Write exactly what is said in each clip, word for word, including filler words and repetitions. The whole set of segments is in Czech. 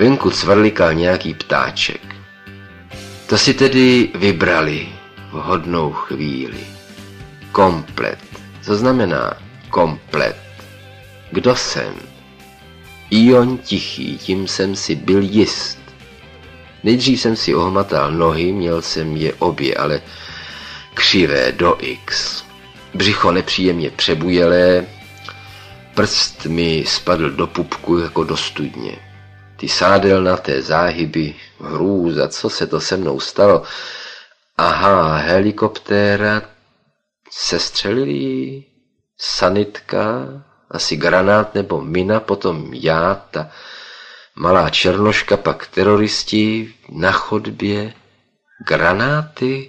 Venku cvrlikal nějaký ptáček. To si tedy vybrali vhodnou chvíli. Komplet. Co znamená komplet? Kdo jsem? Ion Tichý, tím jsem si byl jist. Nejdřív jsem si ohmatal nohy, měl jsem je obě, ale křivé do X. Břicho nepříjemně přebujelé, prst mi spadl do pupku jako do studně. Ty sádelnaté záhyby, hrůza, co se to se mnou stalo? Aha, helikoptéra, sestřelili, sanitka, asi granát nebo mina, potom já, ta malá černoška, pak teroristi na chodbě, granáty.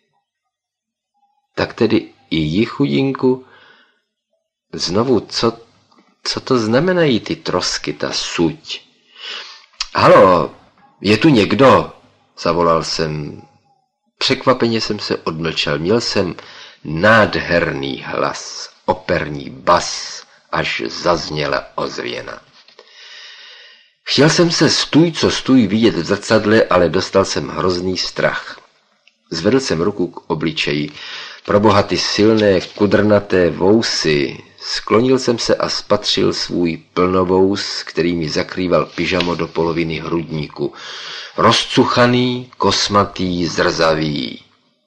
Tak tedy i jí chudinku. Znovu, co, co to znamenají ty trosky, ta suť? Halo, je tu někdo? Zavolal jsem. Překvapeně jsem se odmlčel. Měl jsem nádherný hlas, operní bas, až zazněla ozvěna. Chtěl jsem se stůj co stůj vidět v zrcadle, ale dostal jsem hrozný strach. Zvedl jsem ruku k obličeji. Proboha, ty silné kudrnaté vousy. Sklonil jsem se a spatřil svůj plnovous, který mi zakrýval pyžamo do poloviny hrudníku. Rozcuchaný, kosmatý, zrzavý.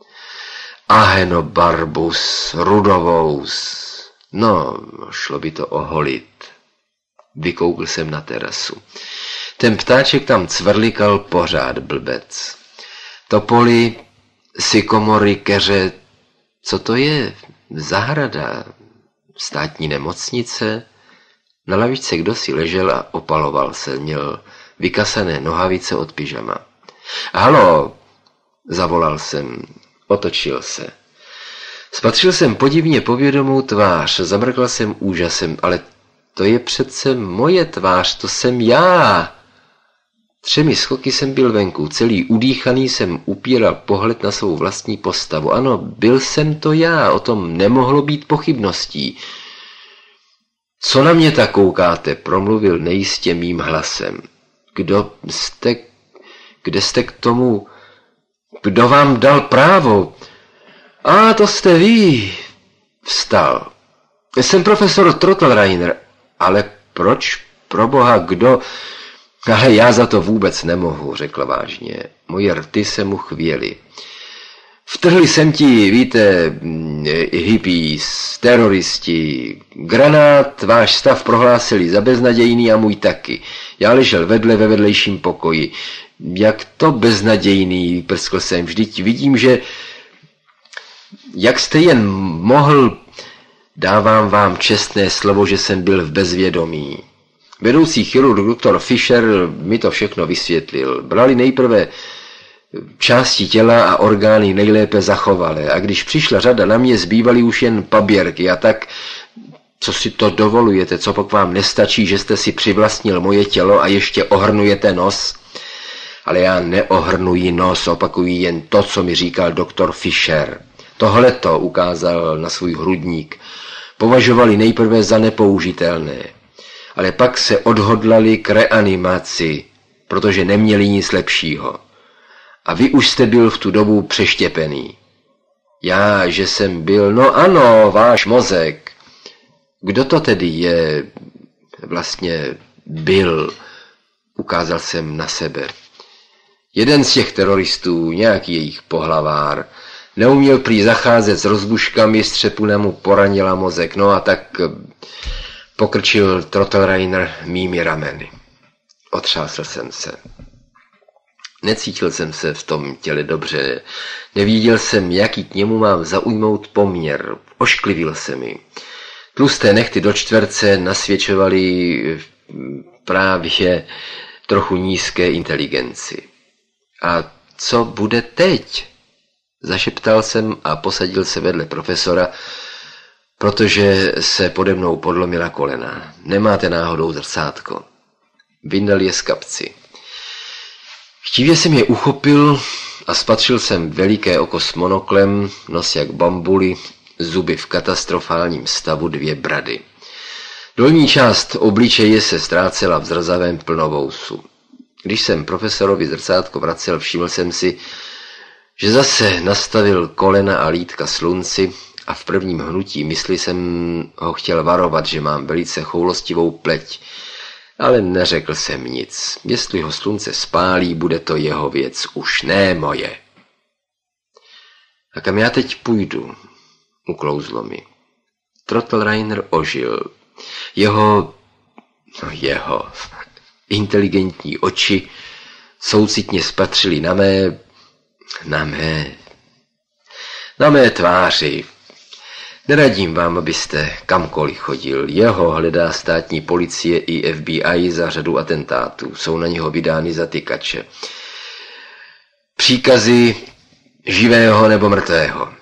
Ahenobarbus, rudovous. No, šlo by to oholit. Vykoukl jsem na terasu. Ten ptáček tam cvrlikal pořád, blbec. Topoly, sykomory, keře, co to je? Zahrada, státní nemocnice. Na lavičce kdosi ležel a opaloval se, měl vykasané nohavice od pyžama. Halo, zavolal jsem, otočil se. Spatřil jsem podivně povědomou tvář, zamrkl jsem úžasem, ale to je přece moje tvář, to jsem já. Třemi skoky jsem byl venku, celý udýchaný jsem upíral pohled na svou vlastní postavu. Ano, byl jsem to já, o tom nemohlo být pochybností. Co na mě tak koukáte, promluvil nejistě mým hlasem. Kdo jste, kde jste k tomu, kdo vám dal právo? A to jste vy. Vstal. Jsem profesor Trottelreiner, ale proč, proboha, kdo? Ale já za to vůbec nemohu, řekl vážně. Moje rty se mu chvěly. Vtrhli jsem ti, víte, hippies, teroristi, granát, váš stav prohlásili za beznadějný a můj taky. Já ležel vedle ve vedlejším pokoji. Jak to beznadějný, prskl jsem, vždyť vidím, že jak jste jen mohl, dávám vám čestné slovo, že jsem byl v bezvědomí. Vedoucí chirurg doktor Fischer mi to všechno vysvětlil. Brali nejprve části těla a orgány nejlépe zachovalé. A když přišla řada na mě, zbývaly už jen paběrky. A tak, co si to dovolujete, co pak vám nestačí, že jste si přivlastnil moje tělo a ještě ohrnujete nos? Ale já neohrnuji nos, opakuji jen to, co mi říkal doktor Fischer. Tohleto ukázal na svůj hrudník. Považovali nejprve za nepoužitelné. Ale pak se odhodlali k reanimaci, protože neměli nic lepšího. A vy už jste byl v tu dobu přeštěpený. Já, že jsem byl, no ano, váš mozek. Kdo to tedy je, vlastně byl, ukázal jsem na sebe. Jeden z těch teroristů, nějaký jejich pohlavár, neuměl prý zacházet s rozbuškami, střepuna mu poranila mozek, no a tak pokrčil Trottelreiner mými rameny. Otřásl jsem se. Necítil jsem se v tom těle dobře. Nevěděl jsem, jaký k němu mám zaujmout poměr. Ošklivil se mi. Tlusté nehty do čtverce nasvědčovaly právě trochu nízké inteligenci. A co bude teď? Zašeptal jsem a posadil se vedle profesora, protože se pode mnou podlomila kolena. Nemáte náhodou zrcátko? Vyndal je z kapci. Chtivě jsem je uchopil a spatřil jsem veliké oko s monoklem, nos jak bambuly, zuby v katastrofálním stavu, dvě brady. Dolní část obličeje se ztrácela v zrzavém plnovousu. Když jsem profesorovi zrcátko vracel, všiml jsem si, že zase nastavil kolena a lítka slunci a v prvním hnutí mysli jsem ho chtěl varovat, že mám velice choulostivou pleť, ale neřekl jsem nic. Jestli ho slunce spálí, bude to jeho věc, už ne moje. A kam já teď půjdu? Uklouzlo mi. Trottelreiner ožil. Jeho, no jeho, inteligentní oči soucitně spatřili na mé, na mé, na mé tváři. Neradím vám, abyste kamkoliv chodil. Jeho hledá státní policie i F B I za řadu atentátů. Jsou na něho vydány zatykače. Příkazy živého nebo mrtvého.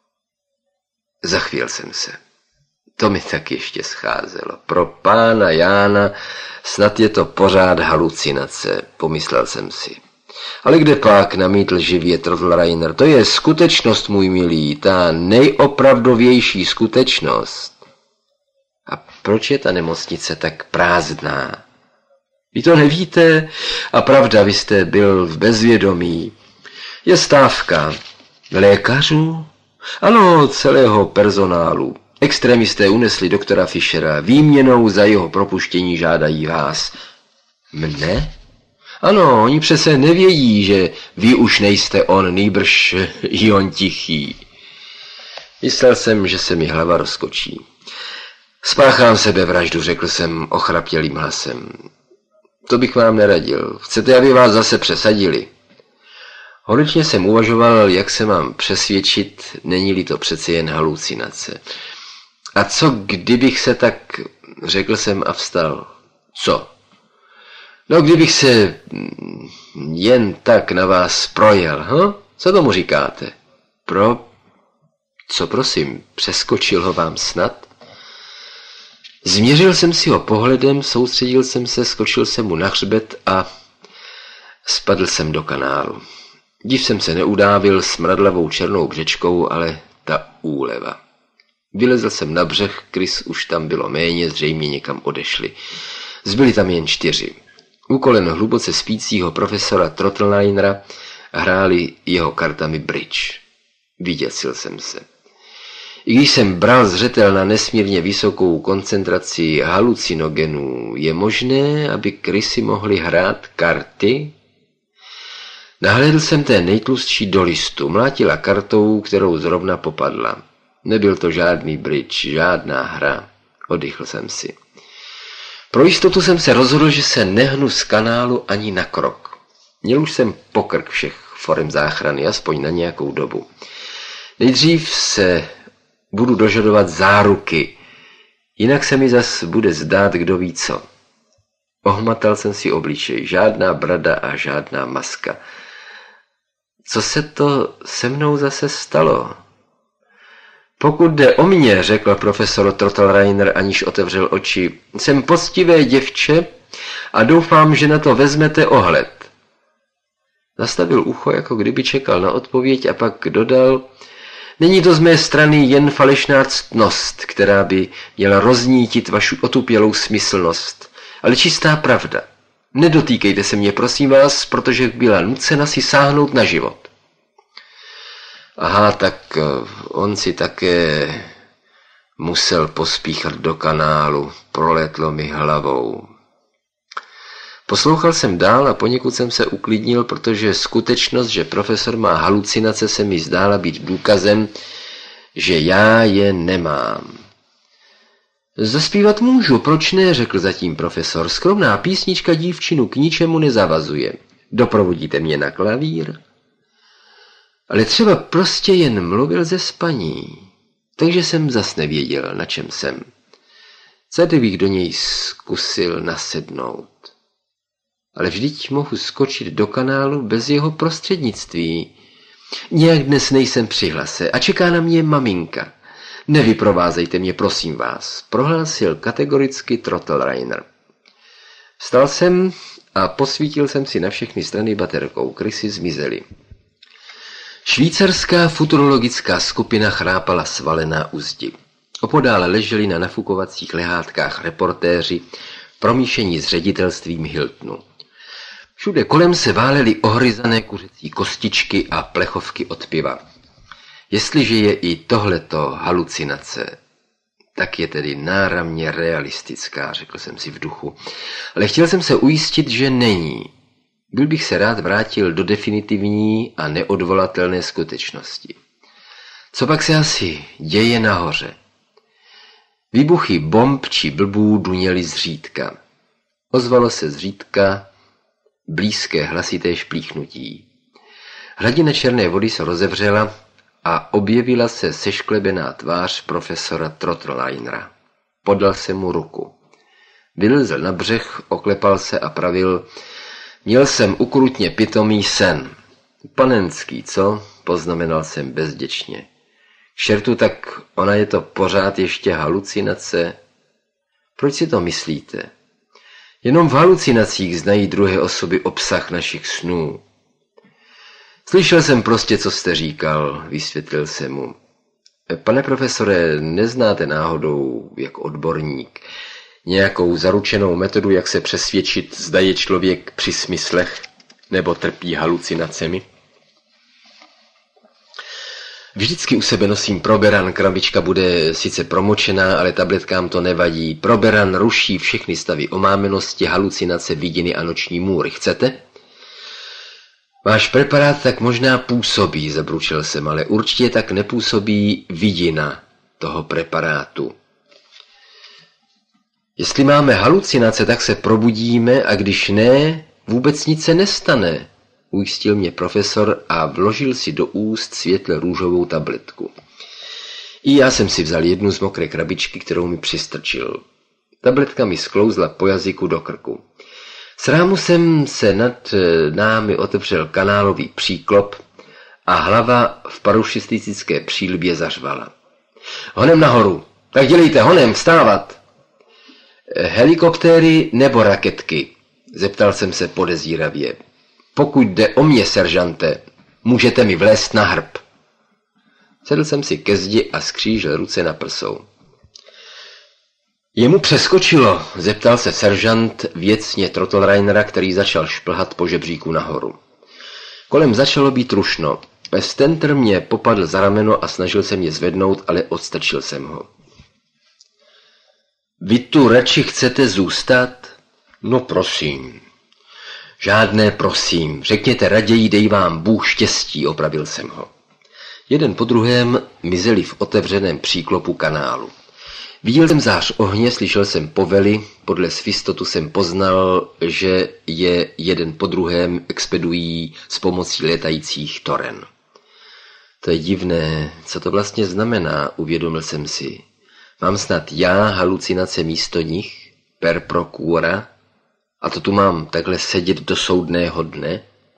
Zachvěl jsem se. To mi tak ještě scházelo. Pro pána Jána snad je to pořád halucinace, pomyslel jsem si. Ale kde pak, namítl živě Trottelreiner, to je skutečnost, můj milý, ta nejopravdovější skutečnost. A proč je ta nemocnice tak prázdná? Vy to nevíte? A pravda, vy jste byl v bezvědomí. Je stávka lékařů? Ano, celého personálu. Extremisté unesli doktora Fischera. Výměnou za jeho propuštění žádají vás. Mne? Ano, oni přece nevědí, že vy už nejste on, nýbrž i on tichý. Myslel jsem, že se mi hlava rozkočí. Spáchám sebevraždu, řekl jsem ochrapělým hlasem. To bych vám neradil. Chcete, aby vás zase přesadili? Horečně jsem uvažoval, jak se mám přesvědčit, není-li to přece jen halucinace. A co kdybych se tak, řekl jsem a vstal. Co? No, kdybych se jen tak na vás projel, hm? Co tomu říkáte? Pro... Co prosím, přeskočil ho vám snad? Změřil jsem si ho pohledem, soustředil jsem se, skočil jsem mu na hřbet a spadl jsem do kanálu. Div jsem se neudávil smradlavou černou břečkou, ale ta úleva. Vylezl jsem na břeh, krys už tam bylo méně, zřejmě někam odešli. Zbyli tam jen čtyři. U kolen hluboce spícího profesora Trottelreinera hráli jeho kartami bridge. Vyděsil jsem se. I když jsem bral zřetel na nesmírně vysokou koncentraci halucinogenů, je možné, aby krysy mohly hrát karty? Nahlédl jsem té nejtlustší do listu, mlátila kartou, kterou zrovna popadla. Nebyl to žádný bridge, žádná hra. Oddychl jsem si. Pro jistotu jsem se rozhodl, že se nehnu z kanálu ani na krok. Měl už jsem pokrk všech forem záchrany, aspoň na nějakou dobu. Nejdřív se budu dožadovat záruky, jinak se mi zas bude zdát, kdo ví co. Ohmatal jsem si obličej, žádná brada a žádná maska. Co se to se mnou zase stalo? Pokud jde o mě, řekl profesor Trottelreiner, aniž otevřel oči, jsem poctivé děvče a doufám, že na to vezmete ohled. Zastavil ucho, jako kdyby čekal na odpověď a pak dodal, není to z mé strany jen falešná ctnost, která by měla roznítit vaši otupělou smyslnost, ale čistá pravda. Nedotýkejte se mě, prosím vás, protože byla nucena si sáhnout na život. Aha, tak on si také musel pospíchat do kanálu, prolétlo mi hlavou. Poslouchal jsem dál a poněkud jsem se uklidnil, protože skutečnost, že profesor má halucinace, se mi zdála být důkazem, že já je nemám. Zaspívat můžu, proč ne, řekl zatím profesor. Skromná písnička dívčinu k ničemu nezavazuje. Doprovodíte mě na klavír? Ale třeba prostě jen mluvil ze spaní, takže jsem zas nevěděl, na čem jsem. Co kdybych do něj zkusil nasednout? Ale vždyť mohu skočit do kanálu bez jeho prostřednictví. Nějak dnes nejsem při hlase a čeká na mě maminka. Nevyprovázejte mě, prosím vás, prohlásil kategoricky Trottelreiner. Vstal jsem a posvítil jsem si na všechny strany baterkou, krysy zmizely. Švýcarská futurologická skupina chrápala svalená u zdi. Opodál leželi na nafukovacích lehátkách reportéři, promíšení s ředitelstvím Hiltonu. Všude kolem se válely ohryzané kuřecí kostičky a plechovky od piva. Jestliže je i tohleto halucinace, tak je tedy náramně realistická, řekl jsem si v duchu. Ale chtěl jsem se ujistit, že není. Byl bych se rád vrátil do definitivní a neodvolatelné skutečnosti. Co pak se asi děje nahoře? Výbuchy bomb či blbů duněly zřídka. Ozvalo se zřídka blízké hlasité šplíchnutí. Hladina černé vody se rozevřela a objevila se sešklebená tvář profesora Trottleinera. Podal jsem mu ruku. Vylezl na břeh, oklepal se a pravil: měl jsem ukrutně pitomý sen. Panenský, co? Poznamenal jsem bezděčně. Šertu, tak ona je to pořád ještě halucinace? Proč si to myslíte? Jenom v halucinacích znají druhé osoby obsah našich snů. Slyšel jsem prostě, co jste říkal, vysvětlil jsem mu. Pane profesore, neznáte náhodou, jak odborník, nějakou zaručenou metodu, jak se přesvědčit, zda je člověk při smyslech nebo trpí halucinacemi? Vždycky u sebe nosím Proberan, krabička bude sice promočená, ale tabletkám to nevadí. Proberan ruší všechny stavy omámenosti, halucinace, vidiny a noční můry. Chcete? Váš preparát tak možná působí, zabručil jsem, ale určitě tak nepůsobí vidina toho preparátu. Jestli máme halucinace, tak se probudíme a když ne, vůbec nic se nestane, ujistil mě profesor a vložil si do úst světle růžovou tabletku. I já jsem si vzal jednu z mokré krabičky, kterou mi přistrčil. Tabletka mi sklouzla po jazyku do krku. S rámusem se nad námi otevřel kanálový příklop a hlava v parašistické přílbě zařvala. Honem nahoru, tak dělejte, honem, vstávat. Helikoptéry nebo raketky? Zeptal jsem se podezíravě. Pokud jde o mě, seržante, můžete mi vlézt na hrb. Sedl jsem si ke zdi a skřížil ruce na prsou. Jemu přeskočilo, zeptal se seržant věcně Trottleinera, který začal šplhat po žebříku nahoru. Kolem začalo být rušno. Stenter mě popadl za rameno a snažil se mě zvednout, ale odstrčil jsem ho. Vy tu radši chcete zůstat? No prosím. Žádné prosím, řekněte raději, dej vám Bůh štěstí, opravil jsem ho. Jeden po druhém mizeli v otevřeném příklopu kanálu. Viděl jsem zář ohně, slyšel jsem povely, podle svistotu jsem poznal, že je jeden po druhém expedují s pomocí létajících toren. To je divné, co to vlastně znamená, uvědomil jsem si. Mám snad já halucinace místo nich, per procura, a to tu mám takhle sedět do soudného dne?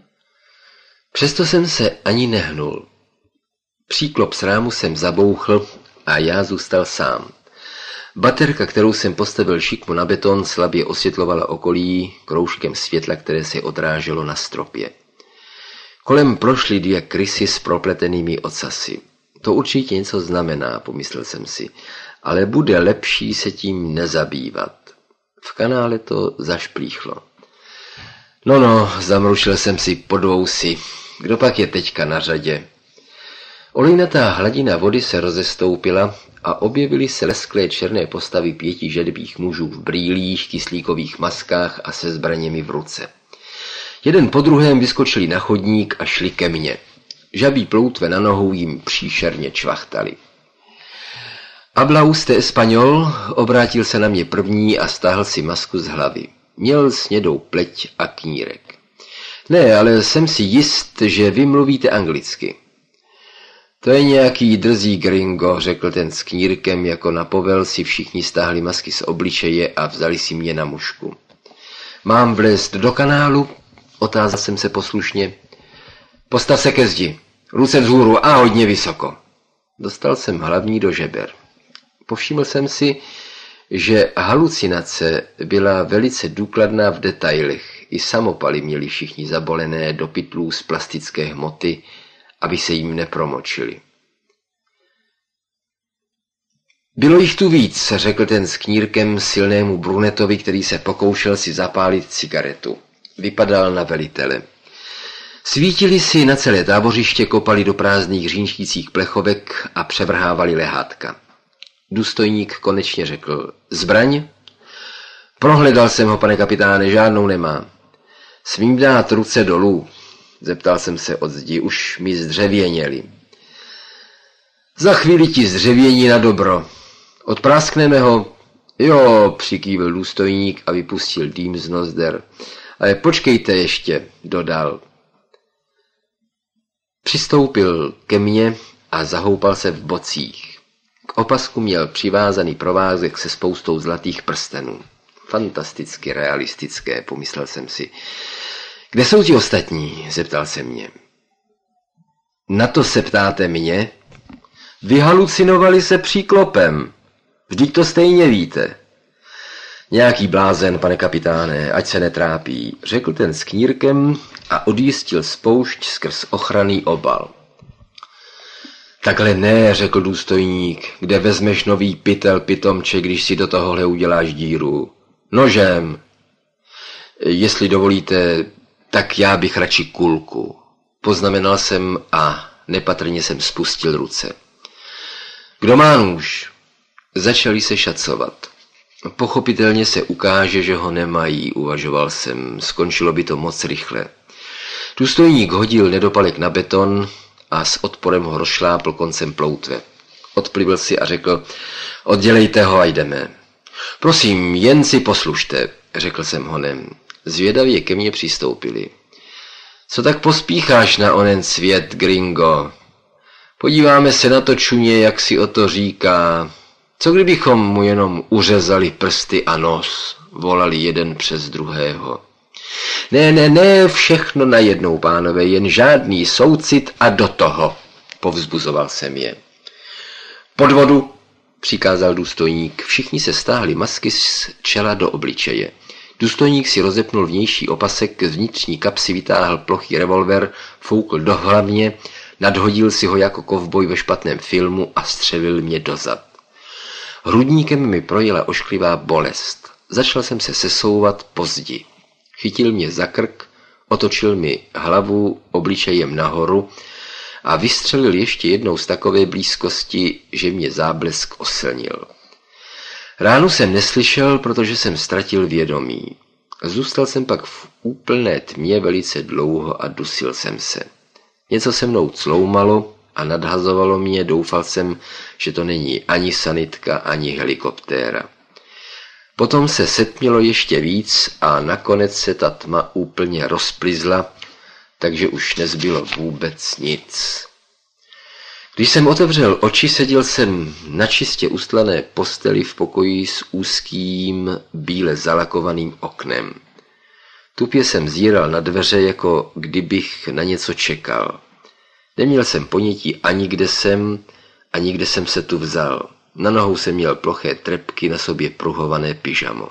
Přesto jsem se ani nehnul. Příklop z rámu jsem zabouchl a já zůstal sám. Baterka, kterou jsem postavil šikmu na beton, slabě osvětlovala okolí kroužkem světla, které se odráželo na stropě. Kolem prošly dvě krysy s propletenými ocasy. To určitě něco znamená, pomyslel jsem si, ale bude lepší se tím nezabývat. V kanále to zašplíchlo. No no, zamrušil jsem si pod vousy. Kdo pak je teďka na řadě? Olejnatá hladina vody se rozestoupila a objevily se lesklé černé postavy pěti žedbých mužů v brýlích, kyslíkových maskách a se zbraněmi v ruce. Jeden po druhém vyskočili na chodník a šli ke mně. Žabí ploutve na nohou jim příšerně čvachtali. Habla usted español, obrátil se na mě první a stáhl si masku z hlavy. Měl snědou pleť a knírek. Ne, ale jsem si jist, že vy mluvíte anglicky. To je nějaký drzý gringo, řekl ten s knírkem, jako na povel si všichni stáhli masky z obličeje a vzali si mě na mušku. Mám vlézt do kanálu? Otázal jsem se poslušně. Postav se ke zdi, ruce vzhůru a hodně vysoko. Dostal jsem hlavní do žeber. Povšiml jsem si, že halucinace byla velice důkladná v detailech. I samopaly měli všichni zabolené do pytlů z plastické hmoty, aby se jim nepromočili. Bylo jich tu víc, řekl ten s knírkem silnému brunetovi, který se pokoušel si zapálit cigaretu. Vypadal na velitele. Svítili si na celé tábořiště, kopali do prázdných řínčících plechovek a převrhávali lehátka. Důstojník konečně řekl: Zbraň? Prohledal jsem ho, pane kapitáne, žádnou nemá. Smím dát ruce dolů? Zeptal jsem se od zdi, už mi zdřevěněli. Za chvíli ti zdřevění na dobro. Odpráskneme ho? Jo, přikývil důstojník a vypustil dým z nozder. Ale počkejte ještě, dodal. Přistoupil ke mně a zahoupal se v bocích. K opasku měl přivázaný provázek se spoustou zlatých prstenů. Fantasticky realistické, pomyslel jsem si. Kde jsou ti ostatní? Zeptal se mě. Na to se ptáte mě? Vyhalucinovali se příklopem. Vždyť to stejně víte. Nějaký blázen, pane kapitáne, ať se netrápí, řekl ten s knírkem a odjistil spoušť skrz ochranný obal. Takhle ne, řekl důstojník, kde vezmeš nový pytel, pitomče, když si do tohohle uděláš díru. Nožem. Jestli dovolíte, tak já bych radši kulku. Poznamenal jsem a nepatrně jsem spustil ruce. Kdo má nůž? Začali se šacovat. Pochopitelně se ukáže, že ho nemají, uvažoval jsem. Skončilo by to moc rychle. Důstojník hodil nedopalek na beton a s odporem ho rozšlápl koncem ploutve. Odplivl si a řekl: Oddělejte ho a jdeme. Prosím, jen si poslušte, řekl jsem honem. Zvědavě ke mně přistoupili. Co tak pospícháš na onen svět, gringo? Podíváme se na to čuně, jak si o to říká. Co kdybychom mu jenom uřezali prsty a nos, volali jeden přes druhého. Ne, ne, ne, všechno najednou, pánové, jen žádný soucit a do toho, povzbuzoval jsem je. Pod vodu, přikázal důstojník, všichni se stáhli masky z čela do obličeje. Důstojník si rozepnul vnější opasek, z vnitřní kapsy vytáhl plochý revolver, foukl do hlavně, nadhodil si ho jako kovboj ve špatném filmu a střelil mě dozad. Hrudníkem mi projela ošklivá bolest. Začal jsem se sesouvat po zdi. Chytil mě za krk, otočil mi hlavu obličejem nahoru a vystřelil ještě jednou z takové blízkosti, že mě záblesk oslnil. Ránu jsem neslyšel, protože jsem ztratil vědomí. Zůstal jsem pak v úplné tmě velice dlouho a dusil jsem se. Něco se mnou cloumalo a nadhazovalo mě, doufal jsem, že to není ani sanitka, ani helikoptéra. Potom se setmělo ještě víc a nakonec se ta tma úplně rozplizla, takže už nezbylo vůbec nic. Když jsem otevřel oči, seděl jsem na čistě ustlané posteli v pokoji s úzkým, bíle zalakovaným oknem. Tupě jsem zíral na dveře, jako kdybych na něco čekal. Neměl jsem ponětí ani kde jsem, ani kde jsem se tu vzal. Na nohou jsem měl ploché trepky, na sobě pruhované pyžamo.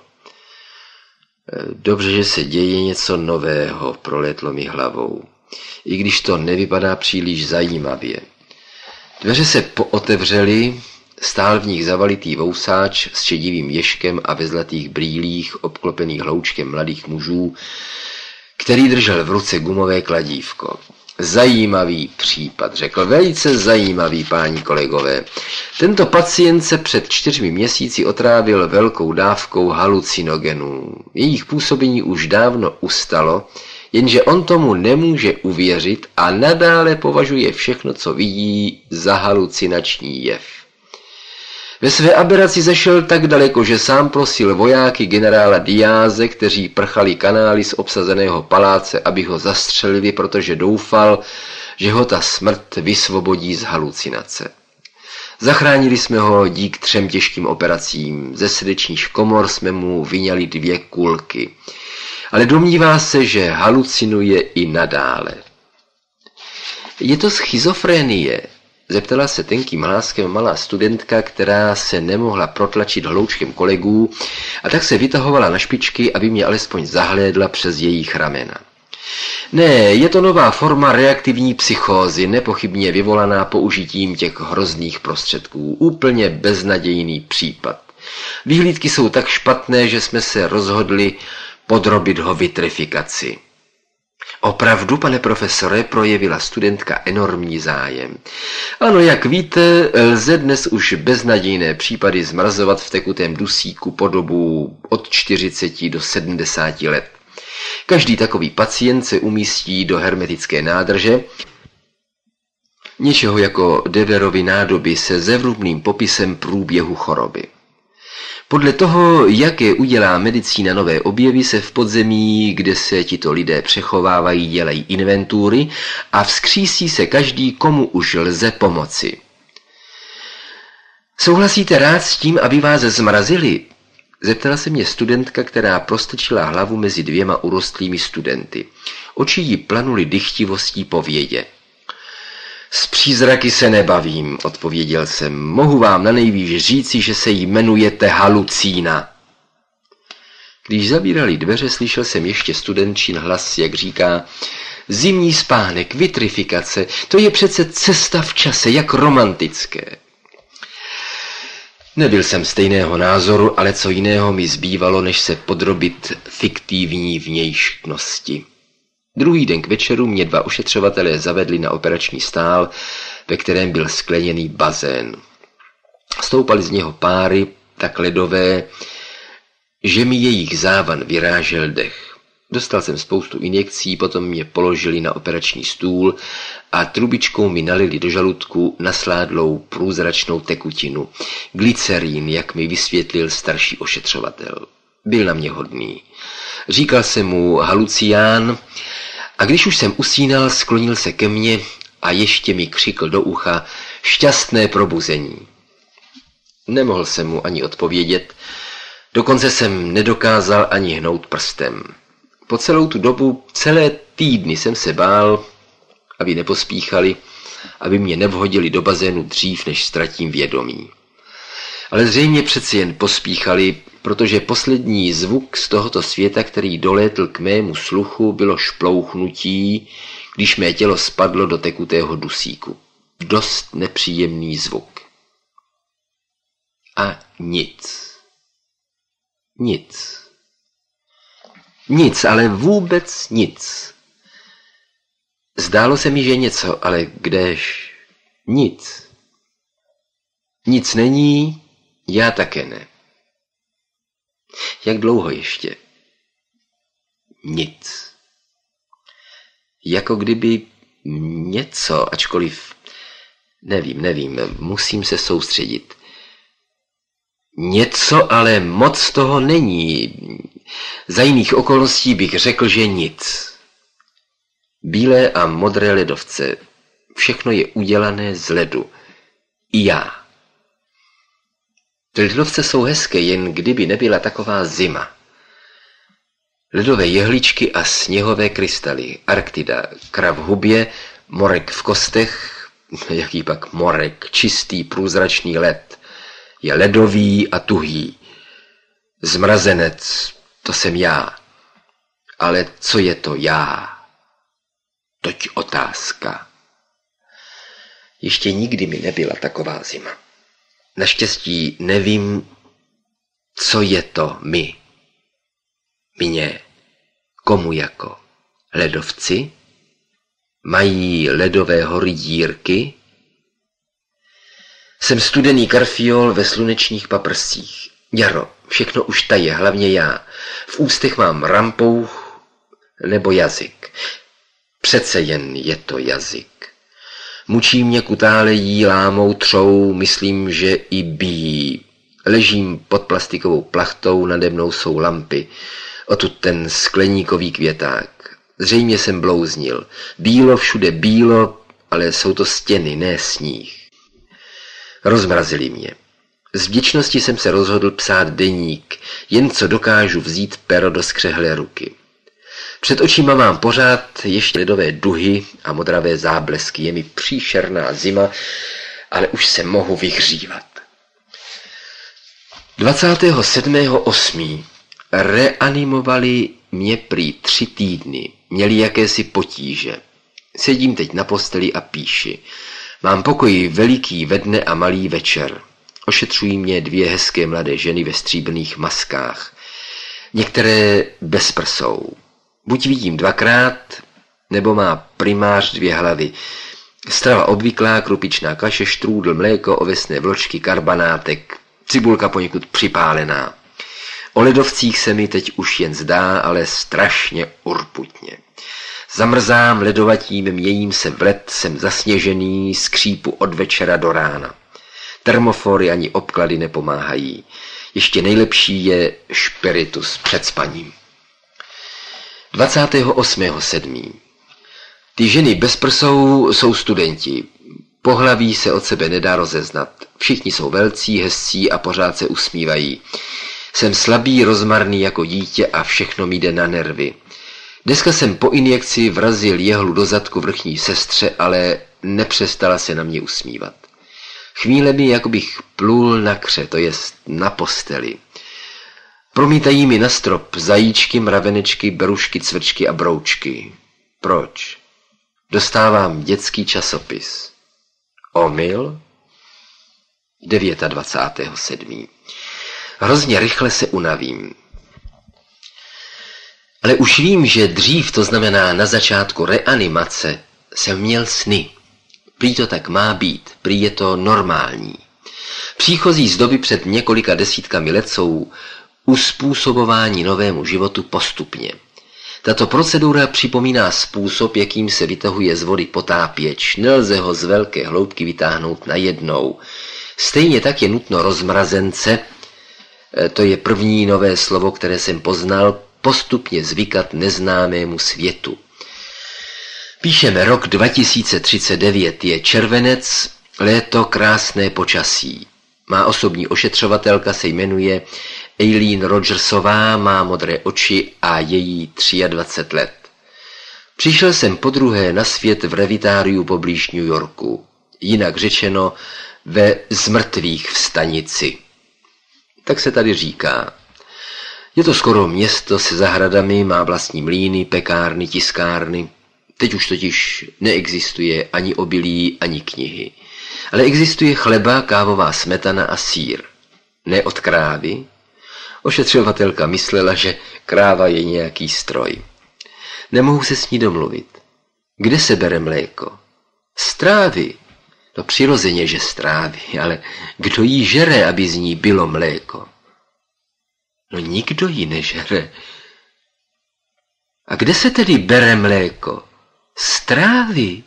Dobře, že se děje něco nového, prolétlo mi hlavou. I když to nevypadá příliš zajímavě. Dveře se pootevřely, stál v nich zavalitý vousáč s šedivým ježkem a ve zlatých brýlích, obklopených hloučkem mladých mužů, který držel v ruce gumové kladívko. Zajímavý případ, řekl, velice zajímavý, páni kolegové. Tento pacient se před čtyřmi měsíci otrávil velkou dávkou halucinogenů. Jejich působení už dávno ustalo, jenže on tomu nemůže uvěřit a nadále považuje všechno, co vidí, za halucinační jev. Ve své aberaci zašel tak daleko, že sám prosil vojáky generála Diáze, kteří prchali kanály z obsazeného paláce, aby ho zastřelili, protože doufal, že ho ta smrt vysvobodí z halucinace. Zachránili jsme ho dík třem těžkým operacím. Ze srdečních komor jsme mu vyňali dvě kulky. Ale domnívá se, že halucinuje i nadále. Je to schizofrenie? Zeptala se tenkým hláskem malá studentka, která se nemohla protlačit hloučkem kolegů a tak se vytahovala na špičky, aby mě alespoň zahlédla přes jejich ramena. Ne, je to nová forma reaktivní psychózy, nepochybně vyvolaná použitím těch hrozných prostředků. Úplně beznadějný případ. Vyhlídky jsou tak špatné, že jsme se rozhodli podrobit ho vitrifikaci. Opravdu, pane profesore, projevila studentka enormní zájem. Ano, jak víte, lze dnes už beznadějné případy zmrazovat v tekutém dusíku po dobu od čtyřiceti do sedmdesáti let. Každý takový pacient se umístí do hermetické nádrže, něčeho jako Deverovy nádoby se zevrubným popisem průběhu choroby. Podle toho, jaké udělá medicína nové objevy, se v podzemí, kde se tito lidé přechovávají, dělají inventury a vzkřísí se každý, komu už lze pomoci. Souhlasíte rád s tím, aby vás zmrazili? Zeptala se mě studentka, která prostrčila hlavu mezi dvěma urostlými studenty. Oči jí planuly dychtivostí po vědě. S přízraky se nebavím, odpověděl jsem. Mohu vám na nejvýš říci, že se jmenujete Halucína. Když zavírali dveře, slyšel jsem ještě studentčin hlas, jak říká: zimní spánek, vitrifikace, to je přece cesta v čase, jak romantické. Nebyl jsem stejného názoru, ale co jiného mi zbývalo, než se podrobit fiktivní vnějšnosti. Druhý den k večeru mě dva ošetřovatelé zavedli na operační stál, ve kterém byl skleněný bazén. Stoupali z něho páry tak ledové, že mi jejich závan vyrážel dech. Dostal jsem spoustu injekcí, potom mě položili na operační stůl a trubičkou mi nalili do žaludku nasládlou průzračnou tekutinu, glycerín, jak mi vysvětlil starší ošetřovatel. Byl na mě hodný. Říkal jsem mu Halucián, a když už jsem usínal, sklonil se ke mně a ještě mi křikl do ucha: šťastné probuzení. Nemohl jsem mu ani odpovědět, dokonce jsem nedokázal ani hnout prstem. Po celou tu dobu, celé týdny jsem se bál, aby nepospíchali, aby mě nevhodili do bazénu dřív, než ztratím vědomí. Ale zřejmě přeci jen pospíchali, protože poslední zvuk z tohoto světa, který dolétl k mému sluchu, bylo šplouchnutí, když mé tělo spadlo do tekutého dusíku. Dost nepříjemný zvuk. A nic. Nic. Nic, ale vůbec nic. Zdálo se mi, že něco, ale kdež? Nic. Nic není, já také ne. Jak dlouho ještě? Nic. Jako kdyby něco, ačkoliv nevím, nevím, musím se soustředit. Něco, ale moc toho není. Za jiných okolností bych řekl, že nic. Bílé a modré ledovce, všechno je udělané z ledu. I já. Ty ledovce jsou hezké, jen kdyby nebyla taková zima. Ledové jehličky a sněhové krystaly, Arktida, krav v hubě, morek v kostech, jaký pak morek, čistý průzračný led, je ledový a tuhý. Zmrazenec, to jsem já. Ale co je to já? Toť otázka. Ještě nikdy mi nebyla taková zima. Naštěstí nevím, co je to my. Mně. Komu jako? Ledovci? Mají ledové hory dírky? Jsem studený karfiol ve slunečních paprscích. Jaro, všechno už taje, hlavně já. V ústech mám rampouch nebo jazyk. Přece jen je to jazyk. Mučí mě, kutálejí, lámou, třou, myslím, že i bíjí. Ležím pod plastikovou plachtou, nade mnou jsou lampy. Odtud ten skleníkový květák. Zřejmě jsem blouznil. Bílo, všude bílo, ale jsou to stěny, ne sníh. Rozmrazili mě. Z vděčnosti jsem se rozhodl psát deník, jen co dokážu vzít pero do skřehlé ruky. Před očima mám pořád ještě ledové duhy a modravé záblesky. Je mi příšerná zima, ale už se mohu vyhřívat. dvacátého sedmého osmého reanimovali mě prý tři týdny. Měli jakési potíže. Sedím teď na posteli a píši. Mám pokoj veliký ve dne a malý večer. Ošetřují mě dvě hezké mladé ženy ve stříbrných maskách. některé bez prsou. Buď vidím dvakrát, nebo má primář dvě hlavy. Strava obvyklá, krupičná kaše, štrůdl, mléko, ovesné vločky, karbanátek, cibulka poněkud připálená. O ledovcích se mi teď už jen zdá, ale strašně urputně. Zamrzám ledovatím, mějím se v led, jsem zasněžený, skřípu od večera do rána. Termofory ani obklady nepomáhají. Ještě nejlepší je špiritus před spaním. dvacátého osmého sedmého Ty ženy bez prsou jsou studenti. Pohlaví se od sebe nedá rozeznat. Všichni jsou velcí, hezcí a pořád se usmívají. Jsem slabý, rozmarný jako dítě a všechno mi jde na nervy. Dneska jsem po injekci vrazil jehlu do zadku vrchní sestře, ale nepřestala se na mě usmívat. Chvíle mi, jako bych plul na kře, to jest na posteli. Promítají mi na strop zajíčky, mravenečky, berušky, cvrčky a broučky. Proč? Dostávám dětský časopis. Omyl? dvacátého devátého sedmého Hrozně rychle se unavím. Ale už vím, že dřív, to znamená na začátku reanimace, jsem měl sny. Prý to tak má být, prý je to normální. Příchozí z doby před několika desítkami let jsou uspůsobování novému životu postupně. Tato procedura připomíná způsob, jakým se vytahuje z vody potápěč. Nelze ho z velké hloubky vytáhnout najednou. Stejně tak je nutno rozmrazence, to je první nové slovo, které jsem poznal, postupně zvykat neznámému světu. Píšeme rok dva tisíce třicet devět, je červenec, léto, krásné počasí. Má osobní ošetřovatelka se jmenuje Eileen Rogersová, má modré oči a její dvacet tři let. Přišel jsem podruhé na svět v revitáriu poblíž New Yorku, jinak řečeno ve zmrtvých vstanici. Tak se tady říká. Je to skoro město se zahradami, má vlastní mlýny, pekárny, tiskárny. Teď už totiž neexistuje ani obilí, ani knihy. Ale existuje chleba, kávová smetana a sýr. Ne od krávy. Ošetřovatelka myslela, že kráva je nějaký stroj. Nemohu se s ní domluvit. Kde se bere mléko? Z trávy. No přirozeně, že z trávy, ale kdo jí žere, aby z ní bylo mléko? No nikdo ji nežere. A kde se tedy bere mléko? Z trávy.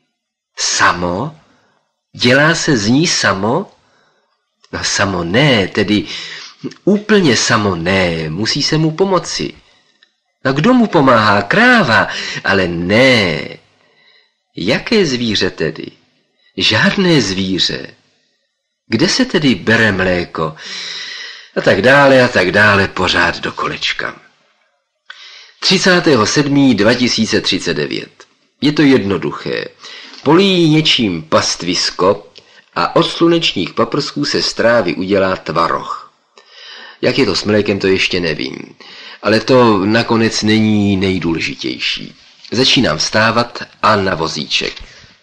Samo? Dělá se z ní samo? No samo ne, tedy úplně samo ne, musí se mu pomoci. No kdo mu pomáhá? Kráva, ale ne. Jaké zvíře tedy? Žádné zvíře. Kde se tedy bere mléko? A tak dále a tak dále, pořád do kolečka. třicátého sedmého dva tisíce třicet devět. Je to jednoduché. Políjí něčím pastvisko a od slunečních paprsků se z trávy udělá tvaroh. Jak je to s mlékem, to ještě nevím. Ale to nakonec není nejdůležitější. Začínám vstávat a na vozíček.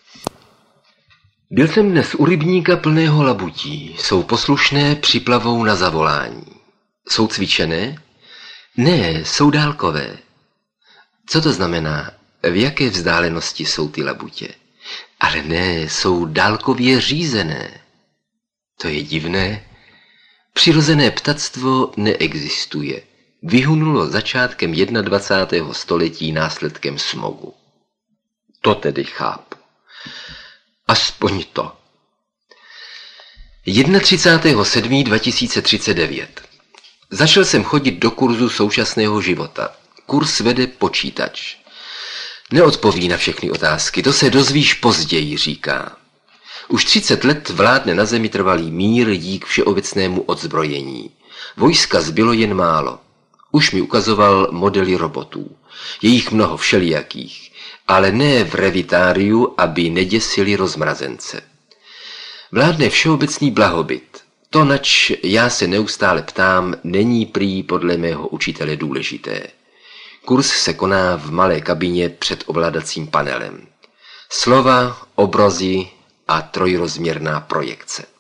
Byl jsem dnes u rybníka plného labutí. Jsou poslušné, připlavou na zavolání. Jsou cvičené? Ne, jsou dálkové. Co to znamená? V jaké vzdálenosti jsou ty labutě? Ale ne, jsou dálkově řízené. To je divné. Přirozené ptactvo neexistuje. Vyhunulo začátkem dvacátého prvního století následkem smogu. To tedy chápu. Aspoň to. třicátého prvního sedmého dva tisíce třicet devět. Začal jsem chodit do kurzu současného života. Kurs vede počítač. Neodpoví na všechny otázky, to se dozvíš později, říká. Už třicet let vládne na zemi trvalý mír dík všeobecnému odzbrojení. Vojska zbylo jen málo. Už mi ukazoval modely robotů. Je jich mnoho všelijakých, ale ne v revitáriu, aby neděsili rozmrazence. Vládne všeobecný blahobyt. To, nač já se neustále ptám, není prý podle mého učitele důležité. Kurs se koná v malé kabině před ovládacím panelem. Slova, obrazy a trojrozměrná projekce.